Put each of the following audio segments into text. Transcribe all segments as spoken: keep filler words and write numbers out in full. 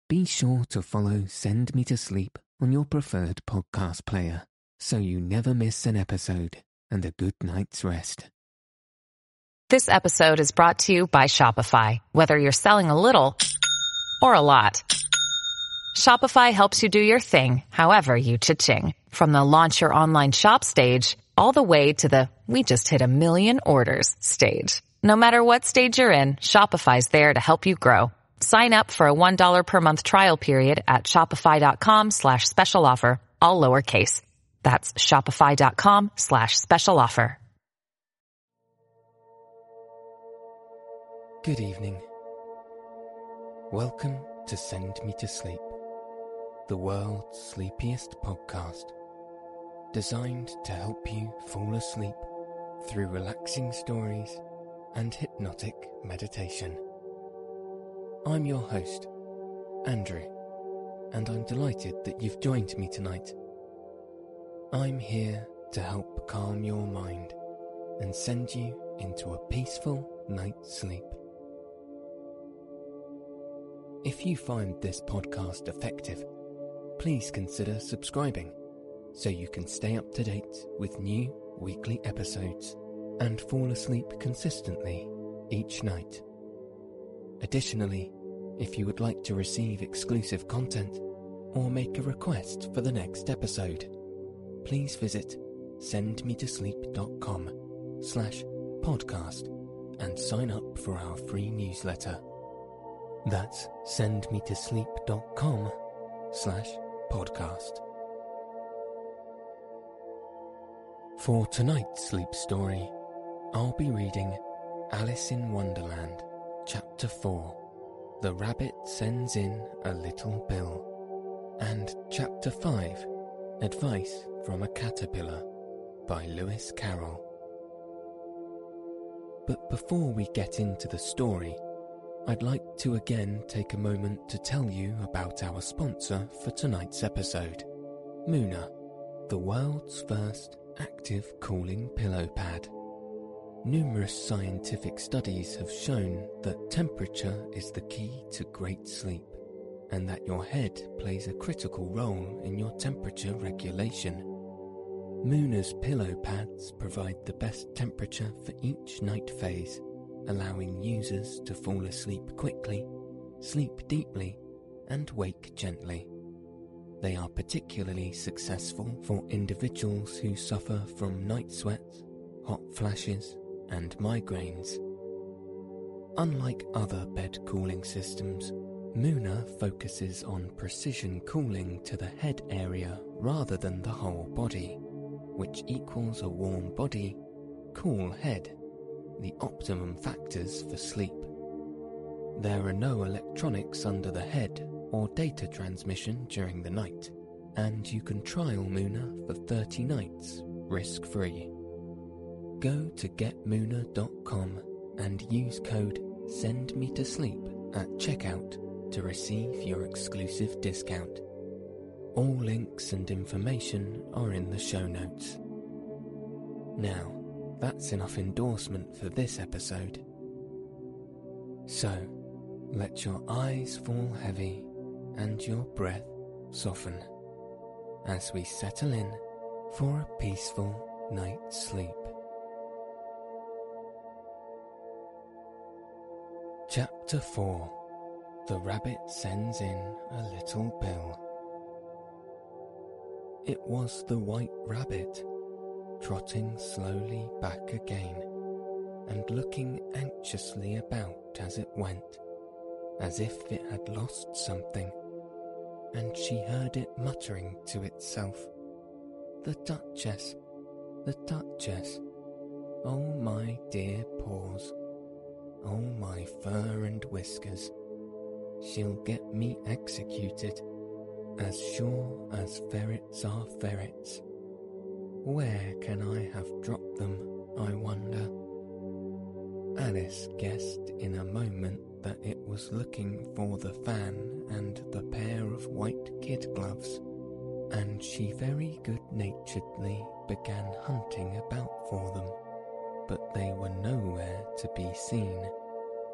be sure to follow Send Me to Sleep on your preferred podcast player so you never miss an episode and a good night's rest. This episode is brought to you by Shopify. Whether you're selling a little or a lot, Shopify helps you do your thing, however you cha-ching. From the launch your online shop stage, all the way to the we just hit a million orders stage. No matter what stage you're in, Shopify's there to help you grow. Sign up for a one dollar per month trial period at shopify.com slash special offer, all lowercase. That's shopify.com slash special offer. Good evening. Welcome to Send Me to Sleep, the world's sleepiest podcast, designed to help you fall asleep through relaxing stories and hypnotic meditation. I'm your host, Andrew, and I'm delighted that you've joined me tonight. I'm here to help calm your mind and send you into a peaceful night's sleep. If you find this podcast effective, please consider subscribing so you can stay up to date with new weekly episodes and fall asleep consistently each night. Additionally, if you would like to receive exclusive content or make a request for the next episode, please visit sendmetosleep.com slash podcast and sign up for our free newsletter. That's sendmetosleep.com slash podcast. For tonight's sleep story, I'll be reading Alice in Wonderland, Chapter four, The Rabbit Sends in a Little Bill, and Chapter five, Advice from a Caterpillar, by Lewis Carroll. But before we get into the story, I'd like to again take a moment to tell you about our sponsor for tonight's episode, Moona, the world's first active cooling pillow pad. Numerous scientific studies have shown that temperature is the key to great sleep, and that your head plays a critical role in your temperature regulation. Moona's pillow pads provide the best temperature for each night phase, allowing users to fall asleep quickly, sleep deeply, and wake gently. They are particularly successful for individuals who suffer from night sweats, hot flashes, and migraines. Unlike other bed cooling systems, Moona focuses on precision cooling to the head area rather than the whole body, which equals a warm body, cool head, the optimum factors for sleep. There are no electronics under the head or data transmission during the night, and you can trial Moona for thirty nights, risk-free. Go to get moona dot com and use code SENDMETOSLEEP at checkout to receive your exclusive discount. All links and information are in the show notes. Now, that's enough endorsement for this episode. So, let your eyes fall heavy and your breath soften as we settle in for a peaceful night's sleep. Chapter four, The Rabbit Sends in a Little Bill. It was the White Rabbit, trotting slowly back again, and looking anxiously about as it went, as if it had lost something, and she heard it muttering to itself, "The Duchess, the Duchess, oh my dear paws, oh my fur and whiskers, she'll get me executed, as sure as ferrets are ferrets. Where can I have dropped them, I wonder?" Alice guessed in a moment that it was looking for the fan and the pair of white kid gloves, and she very good-naturedly began hunting about for them, but they were nowhere to be seen.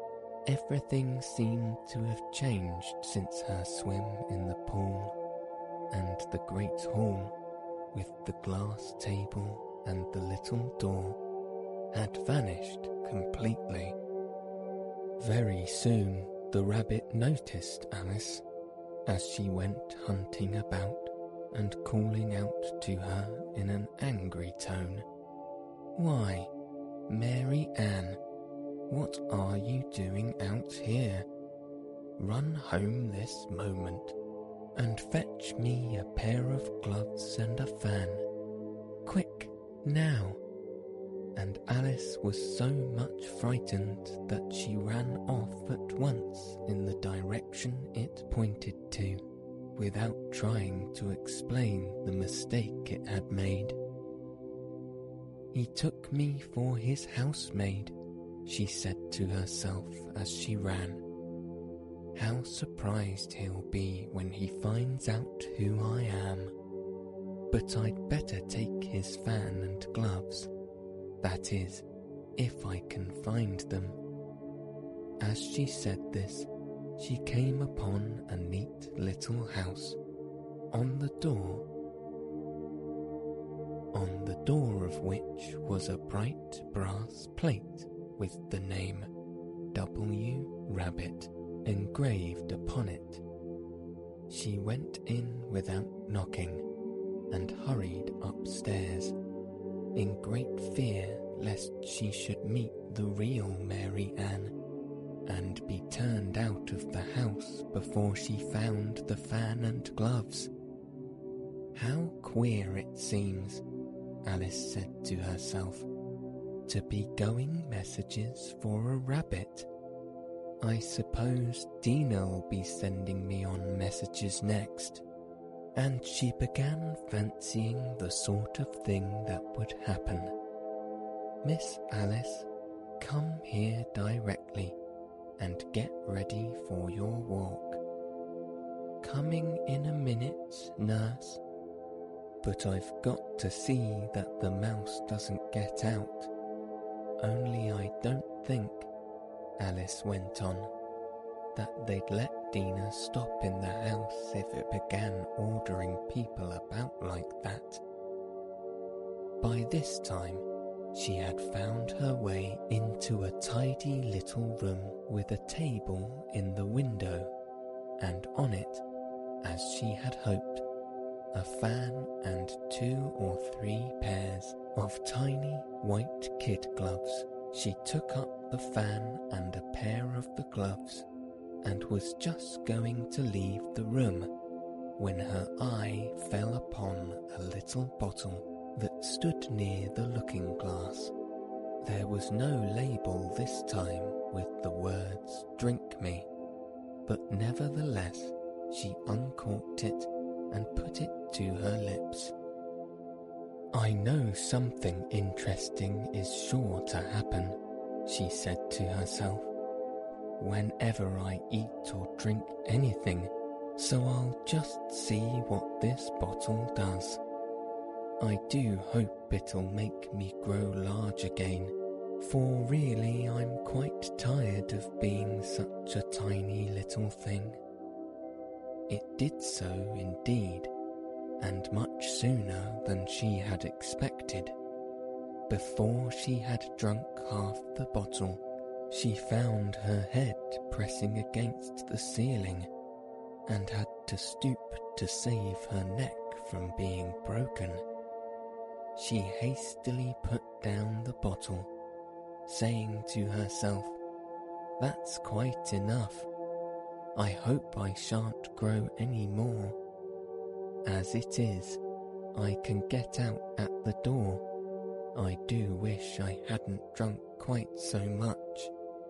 Everything seemed to have changed since her swim in the pool, and the great hall, with the glass table and the little door, had vanished completely. Very soon the rabbit noticed Alice as she went hunting about and calling out to her in an angry tone, "Why, Mary Ann, what are you doing out here? Run home this moment and fetch me a pair of gloves and a fan. Quick, now!" And Alice was so much frightened that she ran off at once in the direction it pointed to, without trying to explain the mistake it had made. "He took me for his housemaid," she said to herself as she ran. "How surprised he'll be when he finds out who I am. But I'd better take his fan and gloves. That is, if I can find them." As she said this, she came upon a neat little house. On the door, on the door of which was a bright brass plate with the name W. Rabbit engraved upon it. She went in without knocking and hurried upstairs, in great fear lest she should meet the real Mary Ann and be turned out of the house before she found the fan and gloves. "How queer it seems," Alice said to herself, "to be going messages for a rabbit. I suppose Dinah'll be sending me on messages next." And she began fancying the sort of thing that would happen. "Miss Alice, come here directly and get ready for your walk." "Coming in a minute, nurse. But I've got to see that the mouse doesn't get out. Only I don't think," Alice went on, "that they'd let Dinah stop in the house if it began ordering people about like that." By this time, she had found her way into a tidy little room with a table in the window, and on it, as she had hoped, a fan and two or three pairs of tiny white kid gloves. She took up the fan and a pair of the gloves, and was just going to leave the room when her eye fell upon a little bottle that stood near the looking glass. There was no label this time with the words "Drink me," but nevertheless she uncorked it and put it to her lips. "I know something interesting is sure to happen," she said to herself, "whenever I eat or drink anything, so I'll just see what this bottle does. I do hope it'll make me grow large again, for really I'm quite tired of being such a tiny little thing." It did so indeed, and much sooner than she had expected. Before she had drunk half the bottle, she found her head pressing against the ceiling, and had to stoop to save her neck from being broken. She hastily put down the bottle, saying to herself, "That's quite enough. I hope I shan't grow any more. As it is, I can get out at the door. I do wish I hadn't drunk quite so much."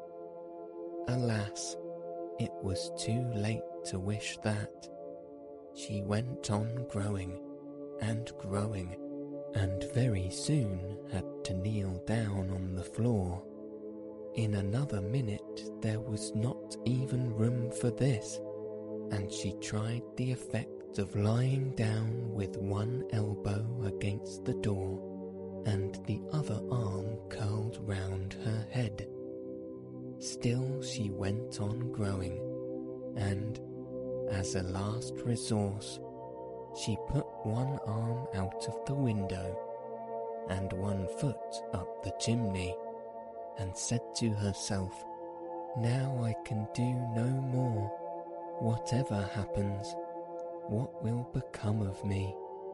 Alas, it was too late to wish that. She went on growing and growing, and very soon had to kneel down on the floor. In another minute there was not even room for this, and she tried the effect of lying down with one elbow against the door and the other arm curled round her head. Still she went on growing, and, as a last resource, she put one arm out of the window and one foot up the chimney, and said to herself, "Now I can do no more. Whatever happens, what will become of me?"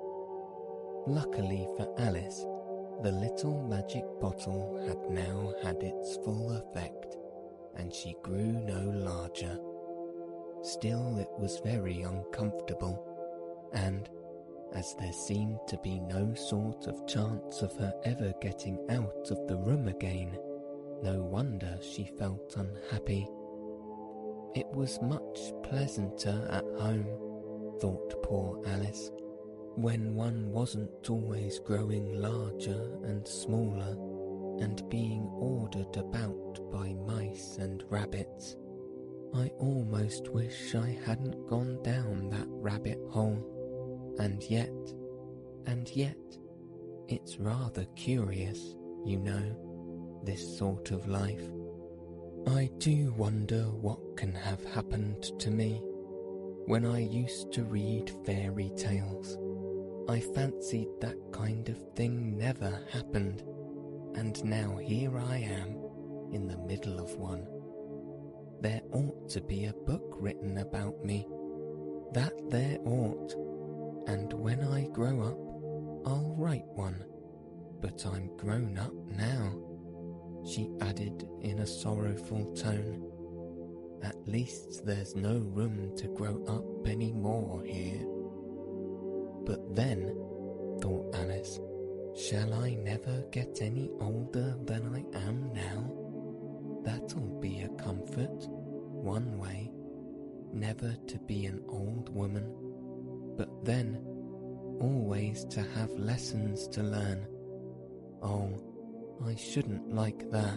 Luckily for Alice, the little magic bottle had now had its full effect, and she grew no larger. Still it was very uncomfortable, and, as there seemed to be no sort of chance of her ever getting out of the room again, no wonder she felt unhappy. It was much pleasanter at home, thought poor Alice, when one wasn't always growing larger and smaller and being ordered about by mice and rabbits. I almost wish I hadn't gone down that rabbit hole. And yet, and yet, it's rather curious, you know, this sort of life. I do wonder what can have happened to me. When I used to read fairy tales, I fancied that kind of thing never happened, and now here I am, in the middle of one. There ought to be a book written about me. That there ought. And when I grow up, I'll write one. But I'm grown up now, she added in a sorrowful tone. At least there's no room to grow up any more here. But then, thought Alice, shall I never get any older than I am now? That'll be a comfort, one way, never to be an old woman. But then, always to have lessons to learn. Oh, I shouldn't like that.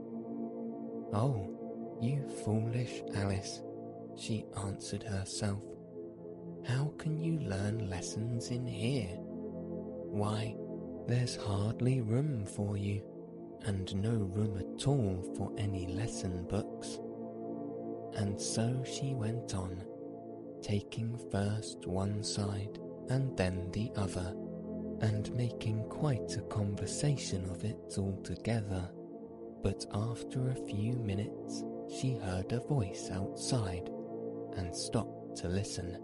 Oh, you foolish Alice, she answered herself. How can you learn lessons in here? Why, there's hardly room for you, and no room at all for any lesson books. And so she went on, taking first one side and then the other, and making quite a conversation of it altogether. But after a few minutes she heard a voice outside, and stopped to listen.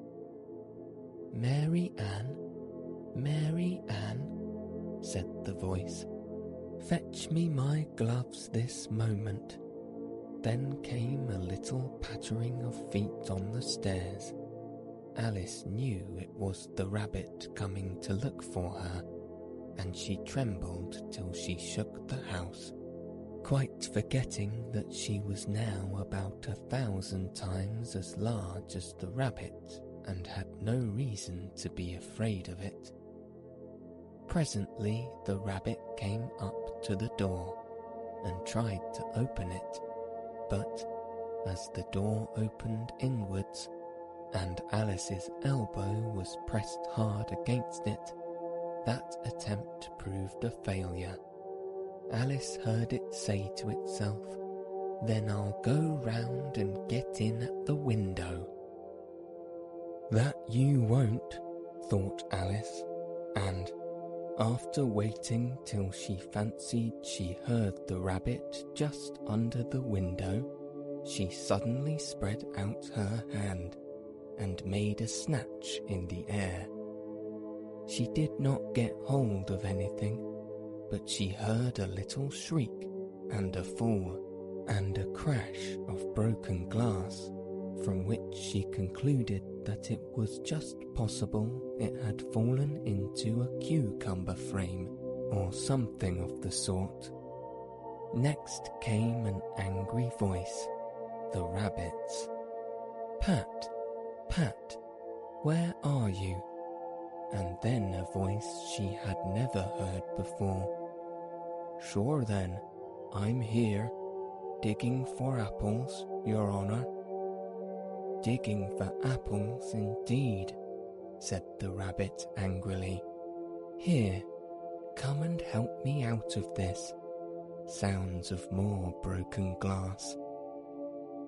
"Mary Ann, Mary Ann," said the voice, "fetch me my gloves this moment." Then came a little pattering of feet on the stairs. Alice knew it was the rabbit coming to look for her, and she trembled till she shook the house, quite forgetting that she was now about a thousand times as large as the rabbit and had no reason to be afraid of it. Presently the rabbit came up to the door and tried to open it, but as the door opened inwards, and Alice's elbow was pressed hard against it, that attempt proved a failure. Alice heard it say to itself, "Then I'll go round and get in at the window." That you won't, thought Alice, and, after waiting till she fancied she heard the rabbit just under the window, she suddenly spread out her hand and made a snatch in the air. She did not get hold of anything, but she heard a little shriek and a fall and a crash of broken glass, from which she concluded that it was just possible it had fallen into a cucumber frame or something of the sort. Next came an angry voice, the rabbit's. "Pat, Pat, where are you?" And then a voice she had never heard before. "Sure then, I'm here, digging for apples, your honour." "Digging for apples indeed," said the rabbit angrily. "Here, come and help me out of this." Sounds of more broken glass,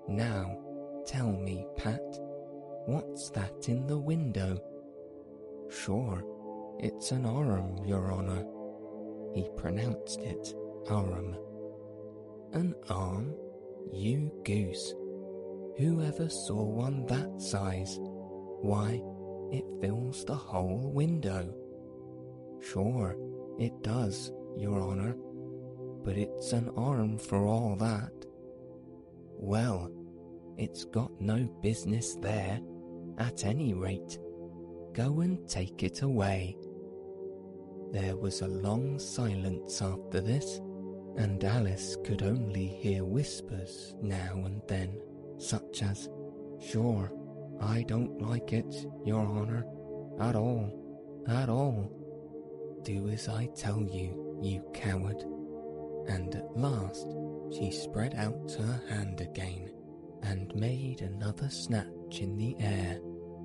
Now, tell me, Pat, what's that in the window? Sure, it's an arm, Your Honour. He pronounced it arm. An arm? You goose. Who ever saw one that size? Why, it fills the whole window. Sure, it does, Your Honour, but it's an arm for all that. Well, it's got no business there, at any rate. Go and take it away. There was a long silence after this, and Alice could only hear whispers now and then, such as, Sure, I don't like it, Your Honour, at all, at all. Do as I tell you, you coward. And at last she spread out her hand again and made another snatch in the air.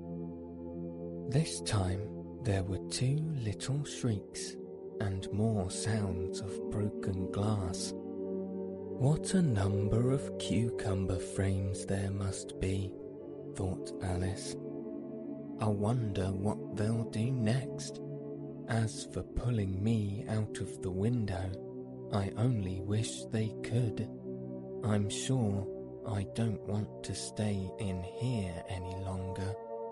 This time there were two little shrieks and more sounds of broken glass. What a number of cucumber frames there must be, thought Alice. I wonder what they'll do next. As for pulling me out of the window, I only wish they could. I'm sure I don't want to stay in here any longer.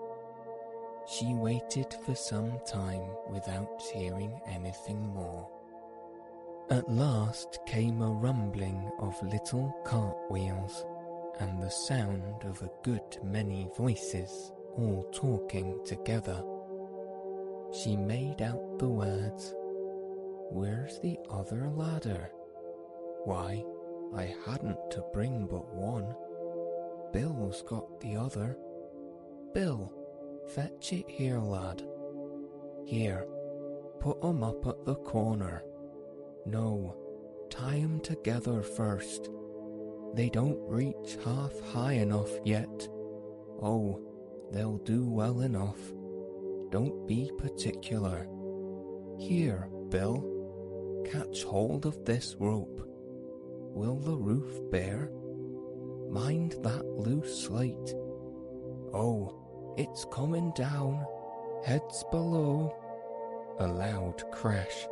She waited for some time without hearing anything more. At last came a rumbling of little cartwheels and the sound of a good many voices all talking together. She made out the words, Where's the other ladder? Why, I hadn't to bring but one. Bill's got the other. Bill, fetch it here, lad. Here, put 'em up at the corner. No, tie 'em together first. They don't reach half high enough yet. Oh, they'll do well enough. Don't be particular. Here, Bill, catch hold of this rope. Will the roof bear? Mind that loose slate. Oh, it's coming down. Heads below. A loud crash.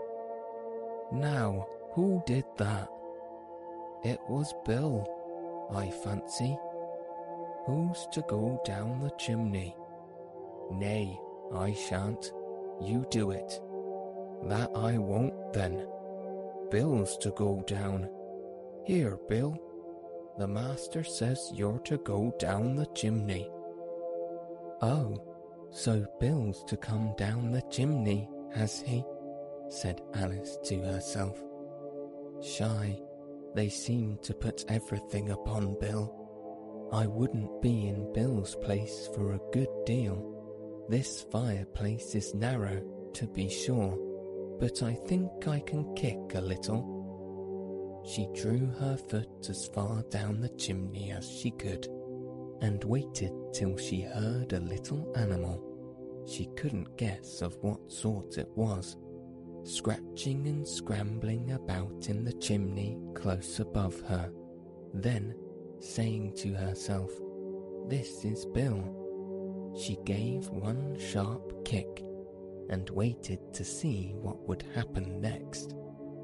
Now, who did that? It was Bill, I fancy. Who's to go down the chimney? Nay, I shan't. You do it. That I won't, then. Bill's to go down. Here, Bill. The master says you're to go down the chimney. Oh, so Bill's to come down the chimney, has he? Said Alice to herself. Shy, they seem to put everything upon Bill. I wouldn't be in Bill's place for a good deal. This fireplace is narrow, to be sure, but I think I can kick a little. She drew her foot as far down the chimney as she could, and waited till she heard a little animal, she couldn't guess of what sort it was, scratching and scrambling about in the chimney close above her. Then, saying to herself, This is Bill, she gave one sharp kick and waited to see what would happen next.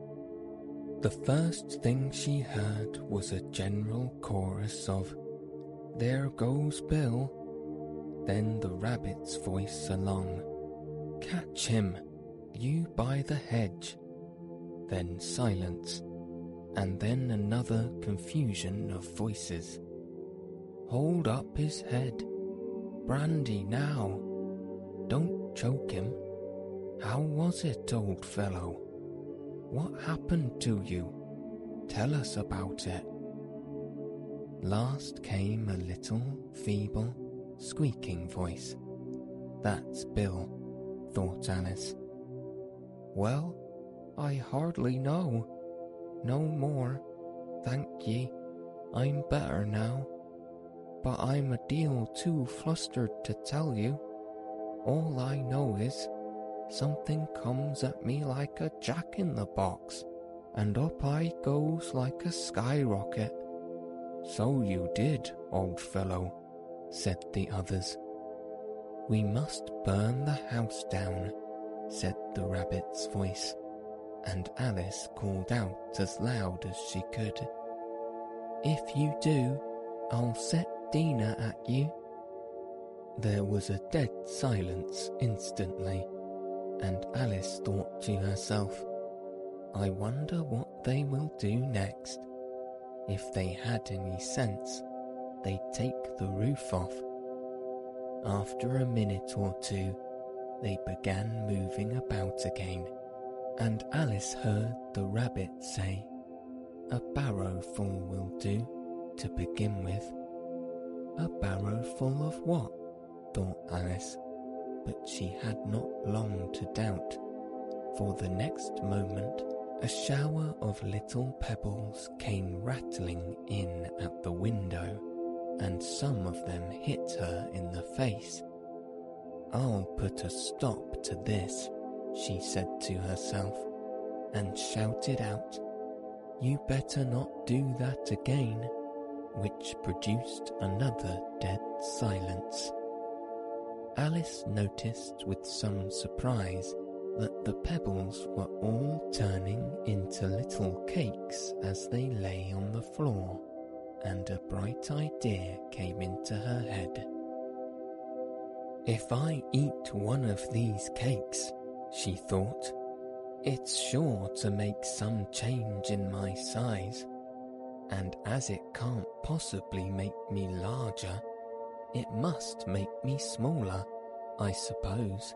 The first thing she heard was a general chorus of, There goes Bill. Then the rabbit's voice along, Catch him, you by the hedge. Then silence, and then another confusion of voices. Hold up his head. Brandy now. Don't choke him. How was it, old fellow? What happened to you? Tell us about it. Last came a little, feeble, squeaking voice. That's Bill, thought Alice. Well, I hardly know. No more, thank ye. I'm better now. But I'm a deal too flustered to tell you. All I know is, something comes at me like a jack-in-the-box, and up I goes like a skyrocket. "So you did, old fellow," said the others. "We must burn the house down," said the rabbit's voice, and Alice called out as loud as she could, "If you do, I'll set Dina at you." There was a dead silence instantly, and Alice thought to herself, "I wonder what they will do next. If they had any sense, they'd take the roof off." After a minute or two, they began moving about again, and Alice heard the rabbit say, "A barrowful will do, to begin with." A barrowful of what? Thought Alice, but she had not long to doubt, for the next moment a shower of little pebbles came rattling in at the window, and some of them hit her in the face. "I'll put a stop to this," she said to herself, and shouted out, "You better not do that again," which produced another dead silence. Alice noticed with some surprise that the pebbles were all turning into little cakes as they lay on the floor, and a bright idea came into her head. "If I eat one of these cakes," she thought, "it's sure to make some change in my size, and as it can't possibly make me larger, it must make me smaller, I suppose."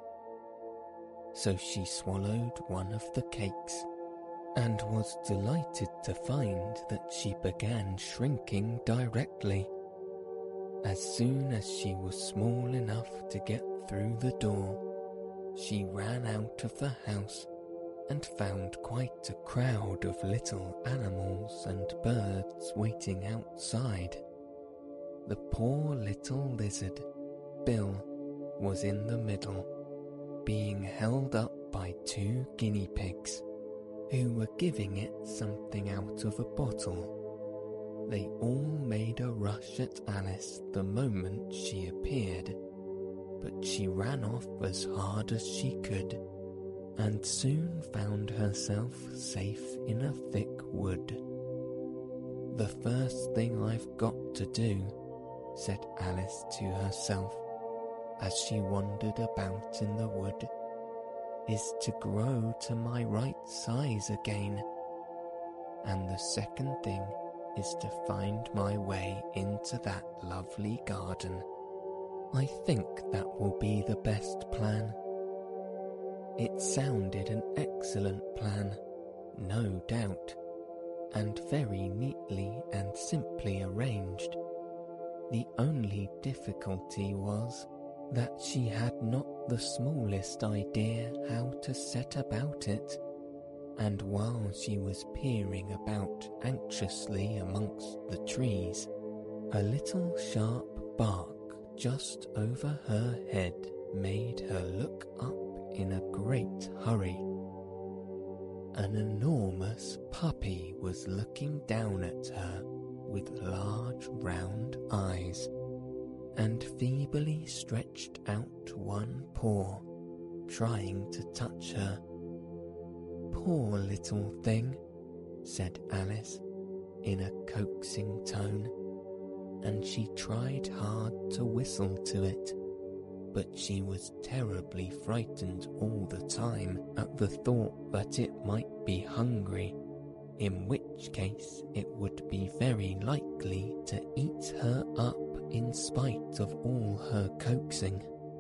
So she swallowed one of the cakes, and was delighted to find that she began shrinking directly. As soon as she was small enough to get through the door, she ran out of the house and found quite a crowd of little animals and birds waiting outside. The poor little lizard, Bill, was in the middle, being held up by two guinea pigs, who were giving it something out of a bottle. They all made a rush at Alice the moment she appeared, but she ran off as hard as she could, and soon found herself safe in a thick wood. "The first thing I've got to do," said Alice to herself, as she wandered about in the wood, "is to grow to my right size again, and the second thing is to find my way into that lovely garden. I think that will be the best plan." It sounded an excellent plan, no doubt, and very neatly and simply arranged. The only difficulty was that she had not the smallest idea how to set about it, and while she was peering about anxiously amongst the trees, a little sharp bark just over her head made her look up in a great hurry. An enormous puppy was looking down at her with large round eyes, and feebly stretched out one paw, trying to touch her. "Poor little thing," said Alice, in a coaxing tone, and she tried hard to whistle to it, but she was terribly frightened all the time at the thought that it might be hungry, in which case it would be very likely to eat her up in spite of all her coaxing.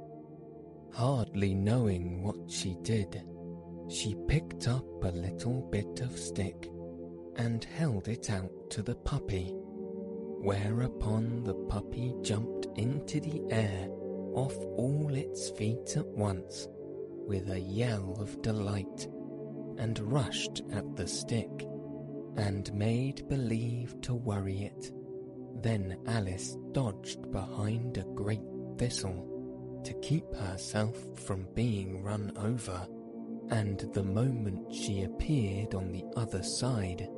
Hardly knowing what she did, she picked up a little bit of stick and held it out to the puppy, whereupon the puppy jumped into the air off all its feet at once, with a yell of delight, and rushed at the stick, and made believe to worry it. Then Alice dodged behind a great thistle to keep herself from being run over, and the moment she appeared on the other side,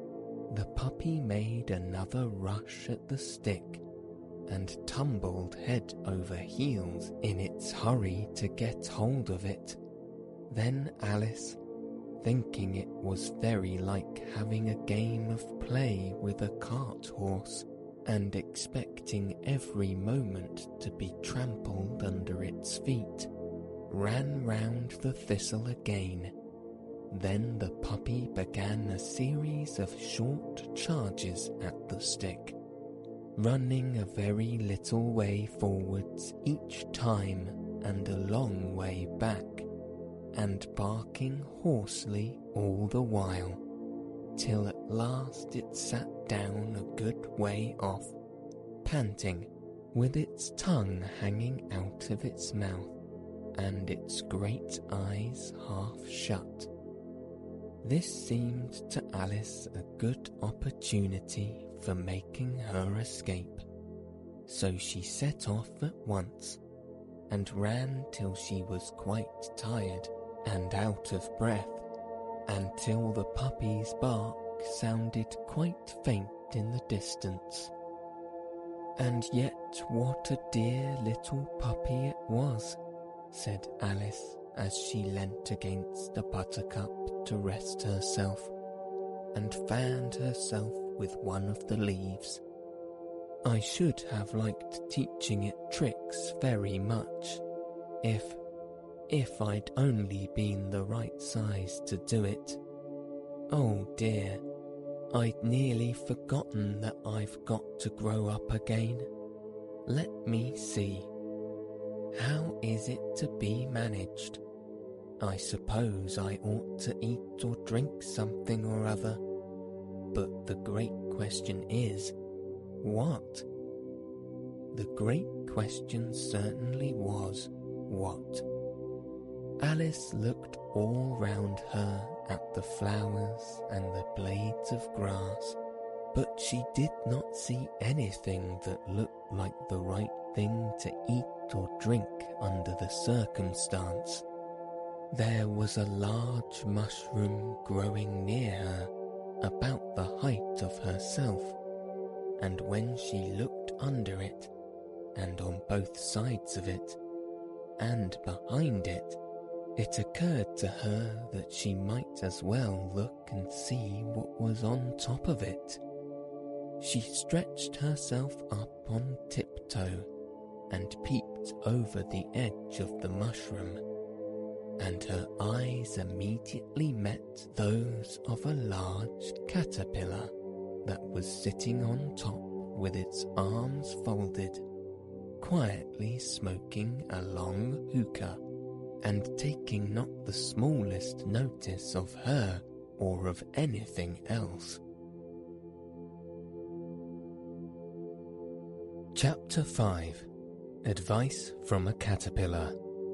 The puppy made another rush at the stick and tumbled head over heels in its hurry to get hold of it. Then Alice, thinking it was very like having a game of play with a cart horse, and expecting every moment to be trampled under its feet, ran round the thistle again. Then the puppy began a series of short charges at the stick, running a very little way forwards each time and a long way back, and barking hoarsely all the while, till at last it sat down a good way off, panting, with its tongue hanging out of its mouth, and its great eyes half shut. This seemed to Alice a good opportunity for making her escape, so she set off at once, and ran till she was quite tired and out of breath, until the puppy's bark sounded quite faint in the distance. "And yet what a dear little puppy it was," said Alice as she leant against a buttercup to rest herself, and fanned herself with one of the leaves. "I should have liked teaching it tricks very much, if, if I'd only been the right size to do it. Oh dear, I'd nearly forgotten that I've got to grow up again. Let me see. How is it to be managed? I suppose I ought to eat or drink something or other, but the great question is, what? The great question certainly was, what? Alice looked all round her at the flowers and the blades of grass, but she did not see anything that looked like the right thing to eat or drink under the circumstance. There was a large mushroom growing near her, about the height of herself, and when she looked under it, and on both sides of it, and behind it, it occurred to her that she might as well look and see what was on top of it. She stretched herself up on tiptoe and peeped over the edge of the mushroom, and her eyes immediately met those of a large caterpillar that was sitting on top with its arms folded, quietly smoking a long hookah, and taking not the smallest notice of her or of anything else. Chapter five. Advice from a Caterpillar.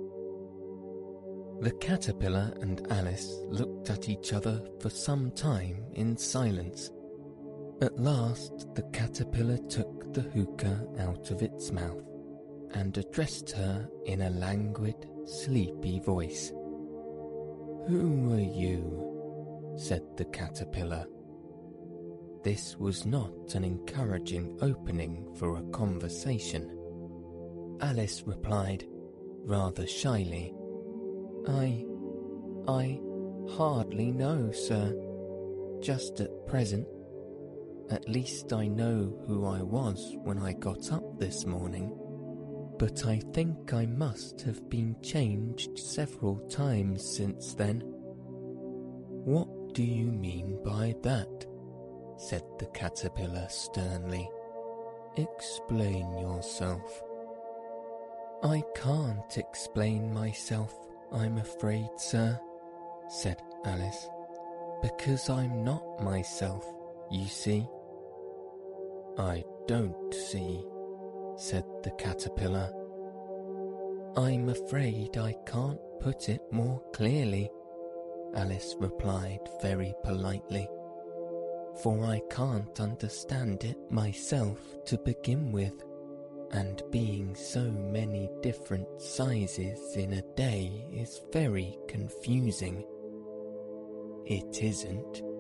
The caterpillar and Alice looked at each other for some time in silence. At last the caterpillar took the hookah out of its mouth and addressed her in a languid, sleepy voice. "Who are you?" said the caterpillar. This was not an encouraging opening for a conversation. Alice replied, rather shyly, I, I hardly know, sir. Just at present. At least I know who I was when I got up this morning, but I think I must have been changed several times since then." "What do you mean by that?" said the caterpillar sternly. "Explain yourself." "I can't explain myself, I'm afraid, sir," said Alice, "because I'm not myself, you see." "I don't see," said the caterpillar. "I'm afraid I can't put it more clearly," Alice replied very politely, "for I can't understand it myself to begin with, and being so many different sizes in a day is very confusing." "It isn't,"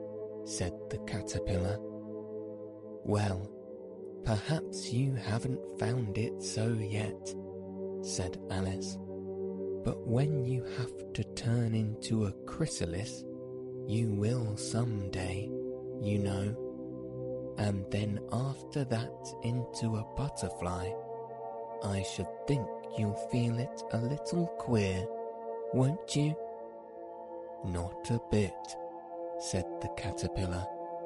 said the caterpillar. Well, perhaps you haven't found it so yet, said Alice. But when you have to turn into a chrysalis, you will some day, you know, and then after that into a butterfly. I should think you'll feel it a little queer, won't you? Not a bit, said the caterpillar.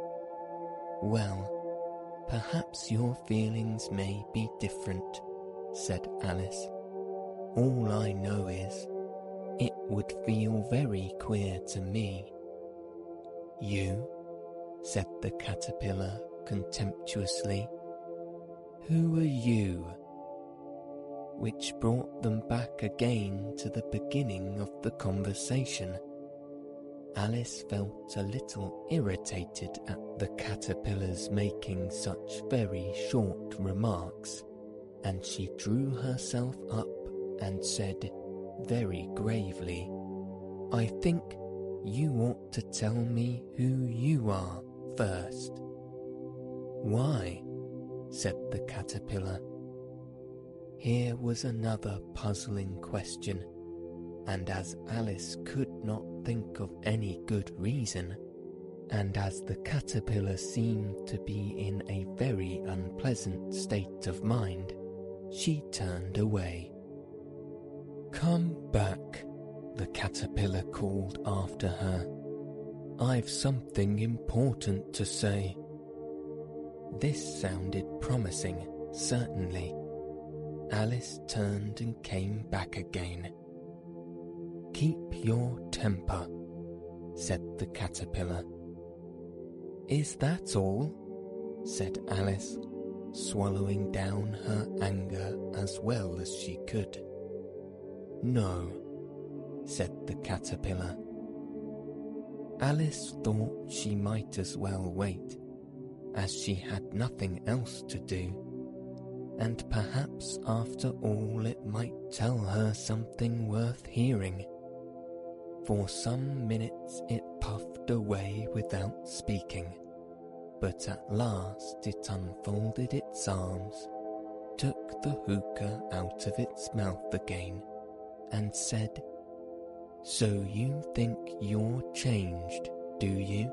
Well, perhaps your feelings may be different, said Alice. All I know is, it would feel very queer to me. You? Said the caterpillar contemptuously. Who are you? Which brought them back again to the beginning of the conversation. Alice felt a little irritated at the caterpillars making such very short remarks, and she drew herself up and said very gravely, I think you ought to tell me who you are first. Why? Said the caterpillar. Here was another puzzling question, and as Alice could not think of any good reason, and as the caterpillar seemed to be in a very unpleasant state of mind, she turned away. Come back, the caterpillar called after her. I've something important to say. This sounded promising, certainly. Alice turned and came back again. Keep your temper, said the caterpillar. Is that all? Said Alice, swallowing down her anger as well as she could. No, said the caterpillar. Alice thought she might as well wait, as she had nothing else to do, and perhaps after all it might tell her something worth hearing. For some minutes it puffed away without speaking, but at last it unfolded its arms, took the hookah out of its mouth again, and said, So you think you're changed, do you?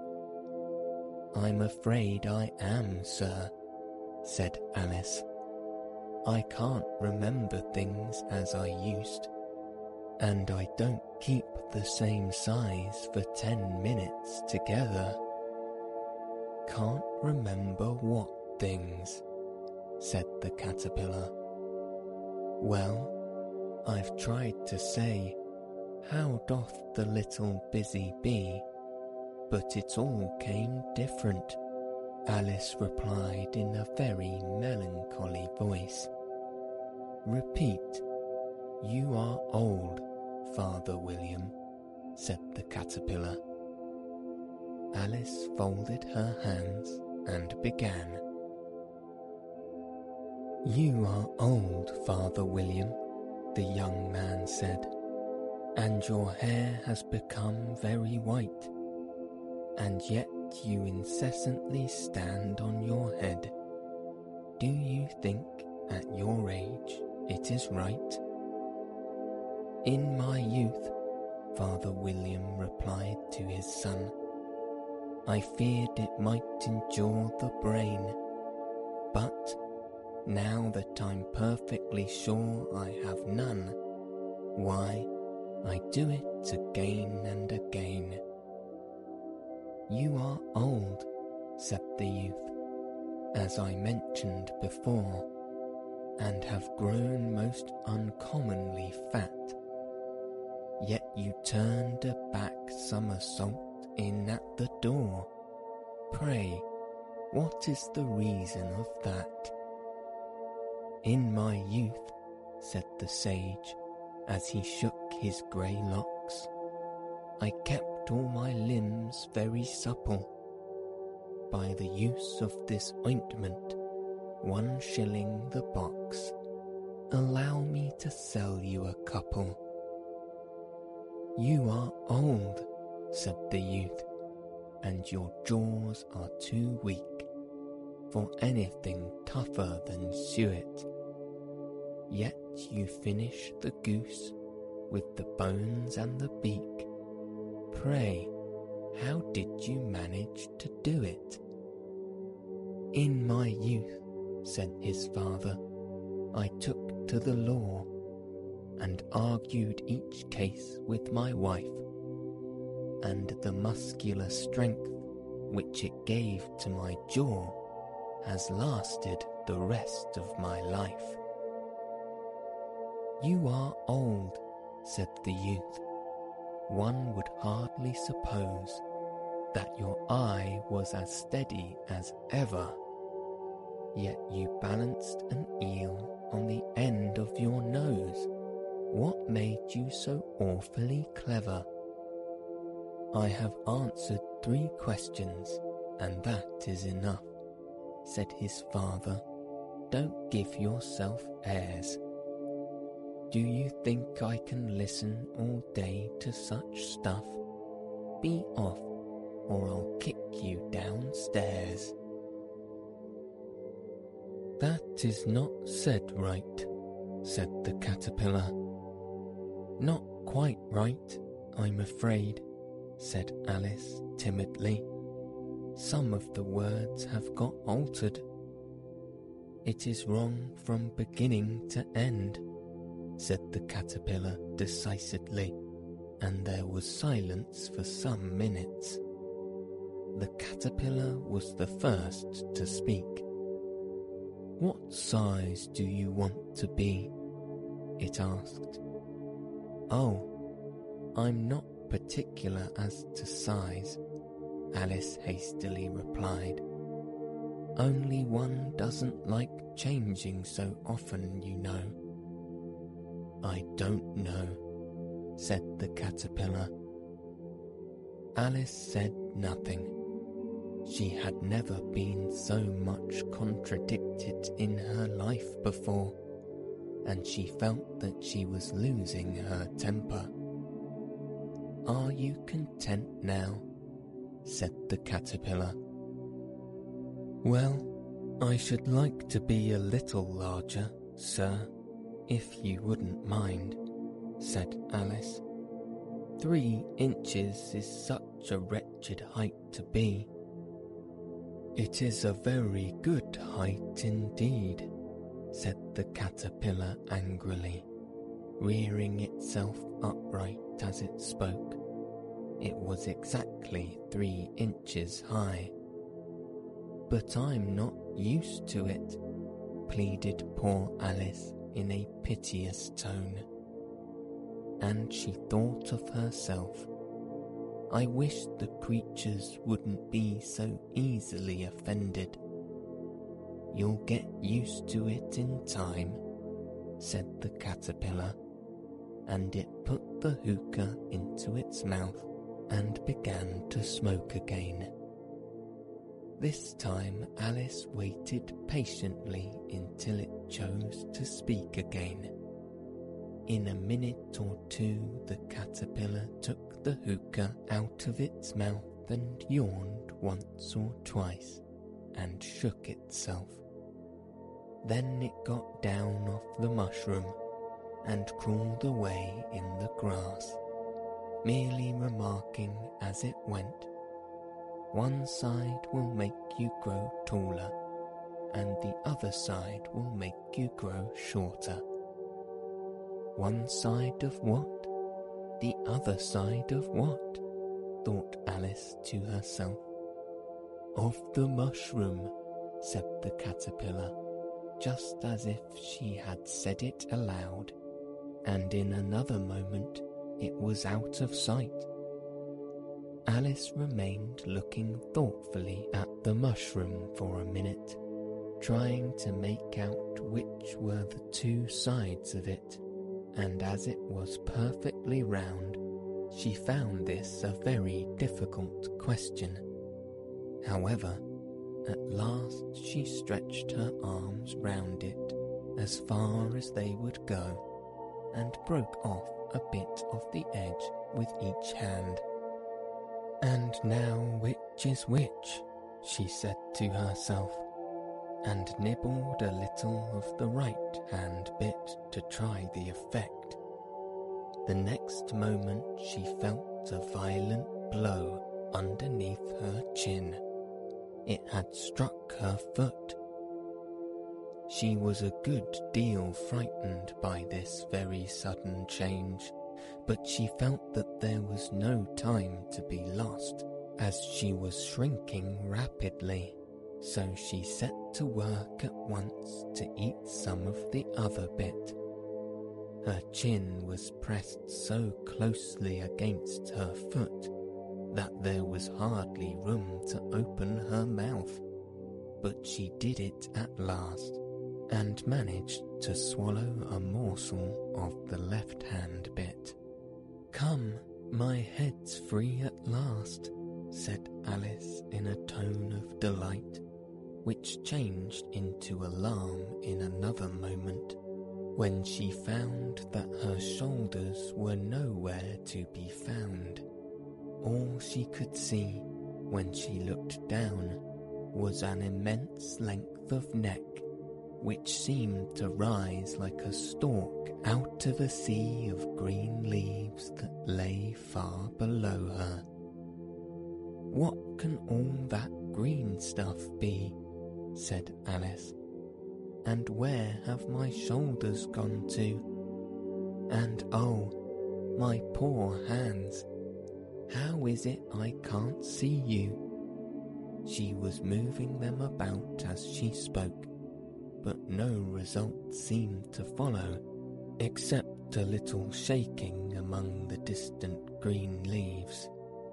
I'm afraid I am, sir, said Alice. I can't remember things as I used, and I don't keep the same size for ten minutes together. Can't remember what things, said the caterpillar. Well, I've tried to say, how doth the little busy bee, but it all came different, Alice replied in a very melancholy voice. Repeat, you are old, Father William, said the caterpillar. Alice folded her hands and began. You are old, Father William, the young man said, and your hair has become very white, and yet you incessantly stand on your head. Do you think, at your age, it is right? In my youth, Father William replied to his son, I feared it might injure the brain, but now that I'm perfectly sure I have none, why, I do it again and again. You are old, said the youth, as I mentioned before, and have grown most uncommonly fat. Yet you turned a back somersault in at the door. Pray, what is the reason of that? In my youth, said the sage, as he shook his grey locks, I kept all my limbs very supple. By the use of this ointment, one shilling the box, allow me to sell you a couple. You are old, said the youth, and your jaws are too weak for anything tougher than suet. Yet you finish the goose with the bones and the beak. Pray, how did you manage to do it? In my youth, said his father, I took to the law and argued each case with my wife, and the muscular strength which it gave to my jaw has lasted the rest of my life. You are old, said the youth. One would hardly suppose that your eye was as steady as ever, yet you balanced an eel on the end of your nose. What made you so awfully clever? I have answered three questions, and that is enough, said his father. Don't give yourself airs. Do you think I can listen all day to such stuff? Be off, or I'll kick you downstairs. That is not said right, said the caterpillar. Not quite right, I'm afraid, said Alice timidly. Some of the words have got altered. It is wrong from beginning to end, said the caterpillar decisively, and there was silence for some minutes. The caterpillar was the first to speak. What size do you want to be? It asked. Oh, I'm not particular as to size, Alice hastily replied. Only one doesn't like changing so often, you know. I don't know, said the caterpillar. Alice said nothing. She had never been so much contradicted in her life before, and she felt that she was losing her temper. Are you content now? Said the caterpillar. Well, I should like to be a little larger, sir, if you wouldn't mind, said Alice. Three inches is such a wretched height to be. It is a very good height indeed, said the caterpillar angrily, rearing itself upright as it spoke. It was exactly three inches high. But I'm not used to it, pleaded poor Alice in a piteous tone. And she thought of herself. I wish the creatures wouldn't be so easily offended. You'll get used to it in time, said the caterpillar, and it put the hookah into its mouth and began to smoke again. This time Alice waited patiently until it chose to speak again. In a minute or two the caterpillar took the hookah out of its mouth and yawned once or twice and shook itself. Then it got down off the mushroom and crawled away in the grass, merely remarking as it went, one side will make you grow taller, and the other side will make you grow shorter. One side of what? The other side of what? Thought Alice to herself. Of the mushroom, said the caterpillar, just as if she had said it aloud, and in another moment it was out of sight. Alice remained looking thoughtfully at the mushroom for a minute, trying to make out which were the two sides of it, and as it was perfectly round, she found this a very difficult question. However, at last she stretched her arms round it as far as they would go, and broke off a bit of the edge with each hand. And now which is which, she said to herself, and nibbled a little of the right-hand bit to try the effect. The next moment she felt a violent blow underneath her chin. It had struck her foot. She was a good deal frightened by this very sudden change, but she felt that there was no time to be lost, as she was shrinking rapidly, so she set to work at once to eat some of the other bit. Her chin was pressed so closely against her foot that there was hardly room to open her mouth, but she did it at last, and managed to swallow a morsel of the left-hand bit. "Come, my head's free at last," said Alice in a tone of delight, which changed into alarm in another moment, when she found that her shoulders were nowhere to be found. All she could see, when she looked down, was an immense length of neck, which seemed to rise like a stalk out of a sea of green leaves that lay far below her. "What can all that green stuff be?" said Alice. "And where have my shoulders gone to? And oh, my poor hands, how is it I can't see you?" She was moving them about as she spoke, but no result seemed to follow, except a little shaking among the distant green leaves.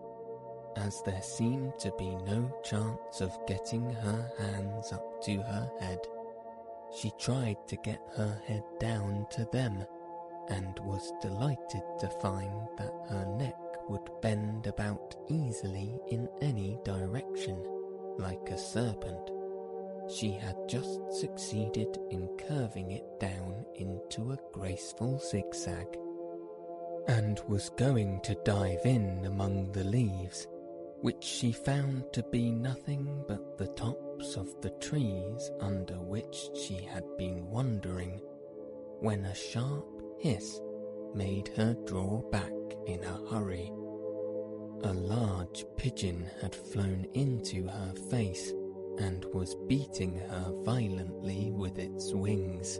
As there seemed to be no chance of getting her hands up to her head, she tried to get her head down to them, and was delighted to find that her neck would bend about easily in any direction, like a serpent. She had just succeeded in curving it down into a graceful zigzag, and was going to dive in among the leaves, which she found to be nothing but the tops of the trees under which she had been wandering, when a sharp hiss made her draw back in a hurry. A large pigeon had flown into her face and was beating her violently with its wings.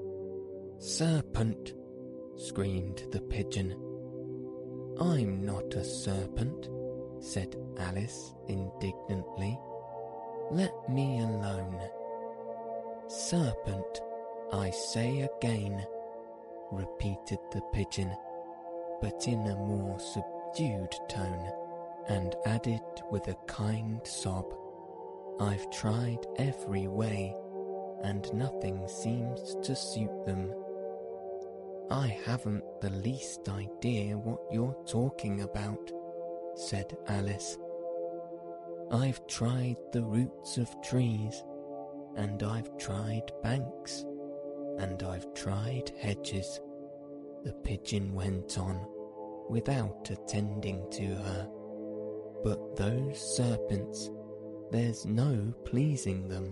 "Serpent!" screamed the pigeon. "I'm not a serpent," said Alice indignantly. "Let me alone." "Serpent, I say again," repeated the pigeon, but in a more subdued tone, and added with a kind sob, "I've tried every way, and nothing seems to suit them." "I haven't the least idea what you're talking about," said Alice. "I've tried the roots of trees, and I've tried banks, and I've tried hedges," the pigeon went on, without attending to her. "But those serpents, there's no pleasing them."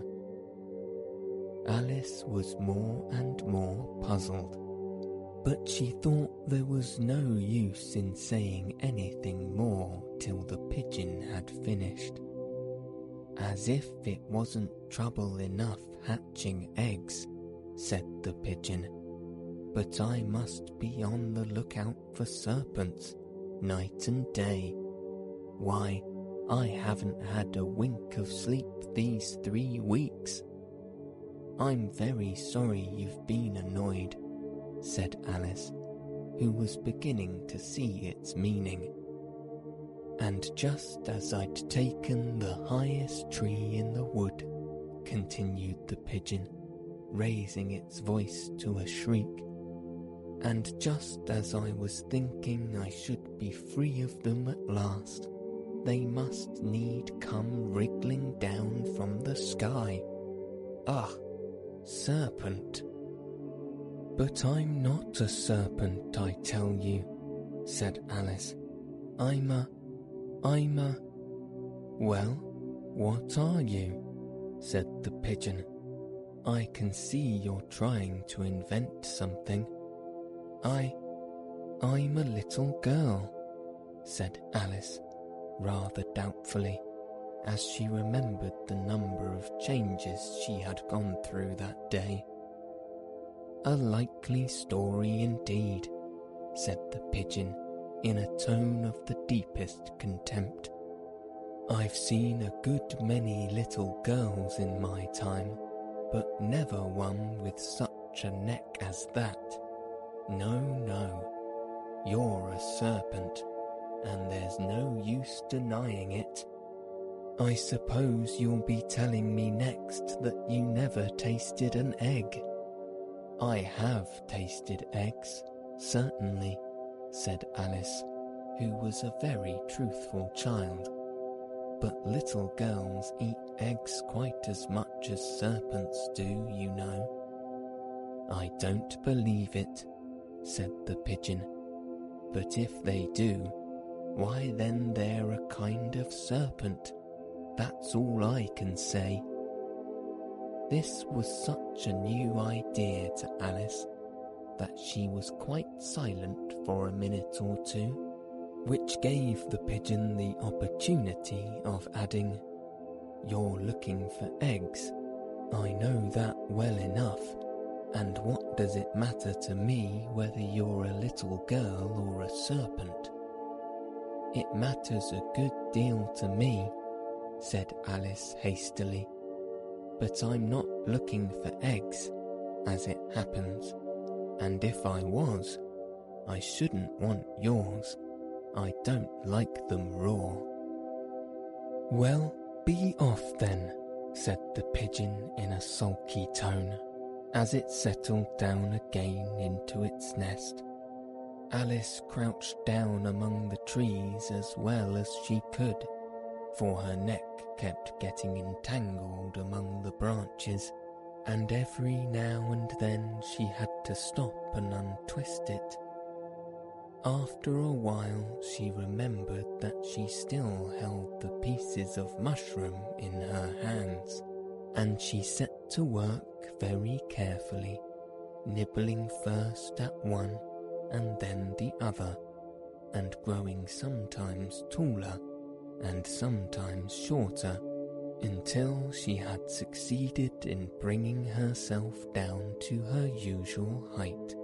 Alice was more and more puzzled, but she thought there was no use in saying anything more till the pigeon had finished. "As if it wasn't trouble enough hatching eggs," said the pigeon, "but I must be on the lookout for serpents, night and day. Why, I haven't had a wink of sleep these three weeks." "I'm very sorry you've been annoyed," said Alice, who was beginning to see its meaning. "And just as I'd taken the highest tree in the wood," continued the pigeon, raising its voice to a shriek, "and just as I was thinking I should be free of them at last, they must need come wriggling down from the sky. Ah, serpent!" "But I'm not a serpent, I tell you," said Alice. I'm a... I'm a... Well, what are you? Said the pigeon. I can see you're trying to invent something. I... I'm a little girl, said Alice, rather doubtfully, as she remembered the number of changes she had gone through that day. A likely story indeed, said the pigeon, in a tone of the deepest contempt. I've seen a good many little girls in my time, but never one with such a neck as that. No, no, you're a serpent, and there's no use denying it. I suppose you'll be telling me next that you never tasted an egg. I have tasted eggs, certainly, said Alice, who was a very truthful child. But little girls eat eggs quite as much as serpents do, you know. I don't believe it, said the pigeon. But if they do, why then they're a kind of serpent. That's all I can say. This was such a new idea to Alice that she was quite silent for a minute or two, which gave the pigeon the opportunity of adding, You're looking for eggs. I know that well enough, and what does it matter to me whether you're a little girl or a serpent? It matters a good deal to me, said Alice hastily, but I'm not looking for eggs, as it happens, and if I was, I shouldn't want yours. I don't like them raw. Well, be off then, said the pigeon in a sulky tone, as it settled down again into its nest. Alice crouched down among the trees as well as she could, for her neck kept getting entangled among the branches, and every now and then she had to stop and untwist it. After a while she remembered that she still held the pieces of mushroom in her hands, and she set to work very carefully, nibbling first at one and then the other, and growing sometimes taller and sometimes shorter, until she had succeeded in bringing herself down to her usual height.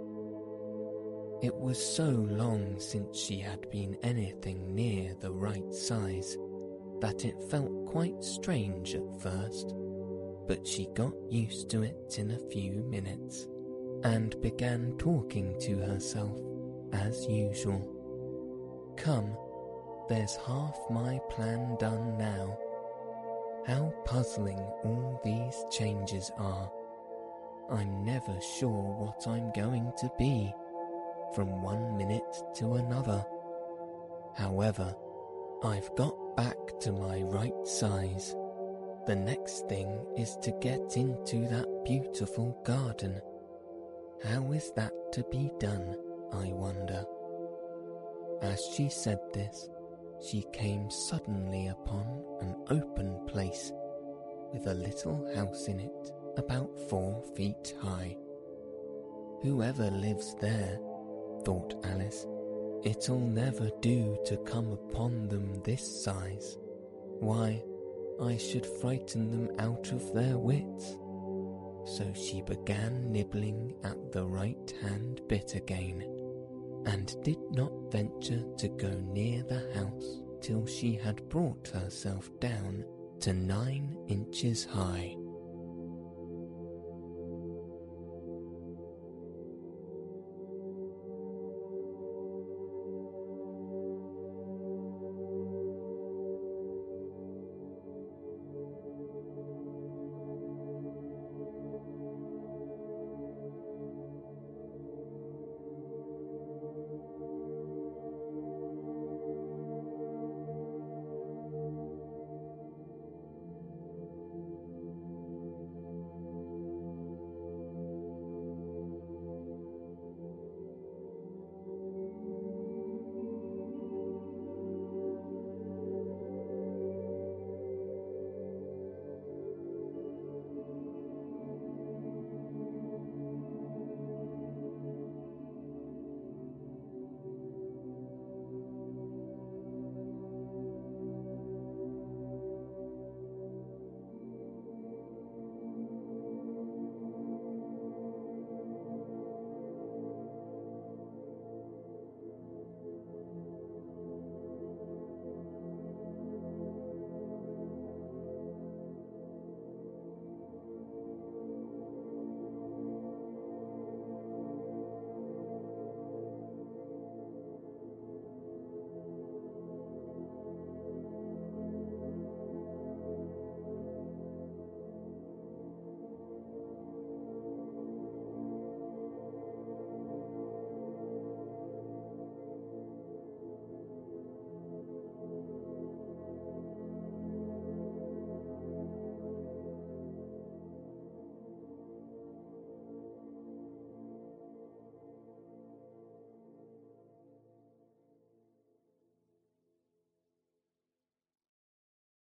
It was so long since she had been anything near the right size that it felt quite strange at first, but she got used to it in a few minutes and began talking to herself as usual. Come, there's half my plan done now. How puzzling all these changes are. I'm never sure what I'm going to be, from one minute to another. However, I've got back to my right size. The next thing is to get into that beautiful garden. How is that to be done, I wonder? As she said this, she came suddenly upon an open place with a little house in it about four feet high. Whoever lives there, thought Alice, it'll never do to come upon them this size. Why, I should frighten them out of their wits. So she began nibbling at the right-hand bit again, and did not venture to go near the house till she had brought herself down to nine inches high.